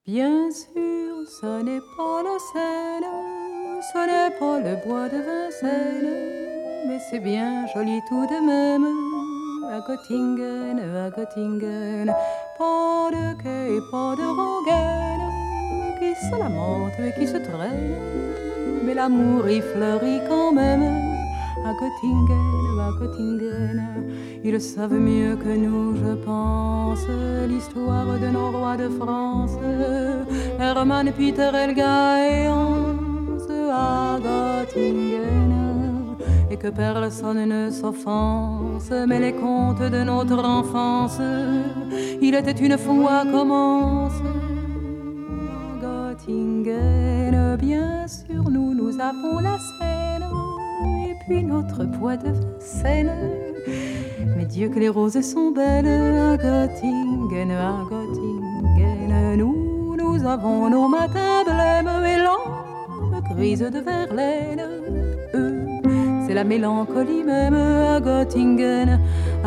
Bien sûr, ce n'est pas la Seine, ce n'est pas le bois de Vincennes, mais c'est bien joli tout de même. À Göttingen, pas de quai et pas de rengaine qui se lamentent et qui se traînent, mais l'amour y fleurit quand même. À Göttingen, ils savent mieux que nous, je pense, l'histoire de nos rois de France, Hermann, Peter, Helga et Hans. À Göttingen, et que personne ne s'offense, mais les contes de notre enfance, il était une fois commence. À Göttingen, bien sûr, nous avons la Seine, et puis notre bois de Vincennes. Mais Dieu que les roses sont belles. À Göttingen, nous avons nos matins blêmes et lampes grises de Verlaine. C'est la mélancolie même. À Göttingen,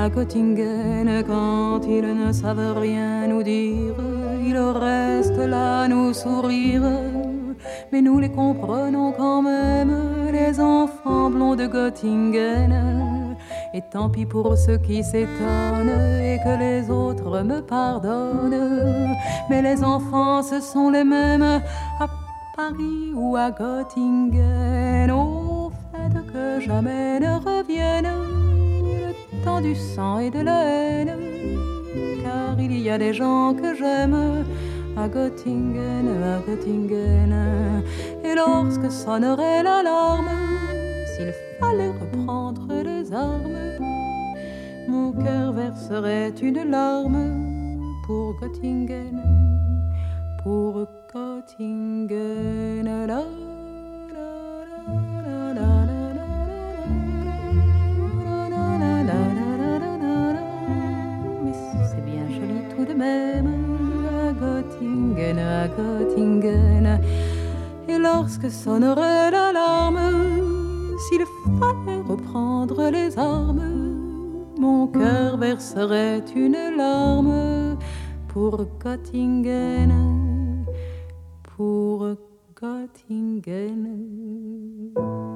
quand ils ne savent rien nous dire, ils restent là nous sourire. Mais nous les comprenons quand même, les enfants blonds de Göttingen. Et tant pis pour ceux qui s'étonnent et que les autres me pardonnent. Mais les enfants, ce sont les mêmes à Paris ou à Göttingen. Au fait que jamais ne revienne le temps du sang et de la haine. Car il y a des gens que j'aime à Göttingen. Et lorsque sonnerait l'alarme, s'il fallait reprendre les armes, mon cœur verserait une larme pour Göttingen, pour Göttingen. Mais c'est bien joli tout de même. À Göttingen, et lorsque sonnerait l'alarme, s'il fallait reprendre les armes, mon cœur verserait une larme pour Göttingen, pour Göttingen.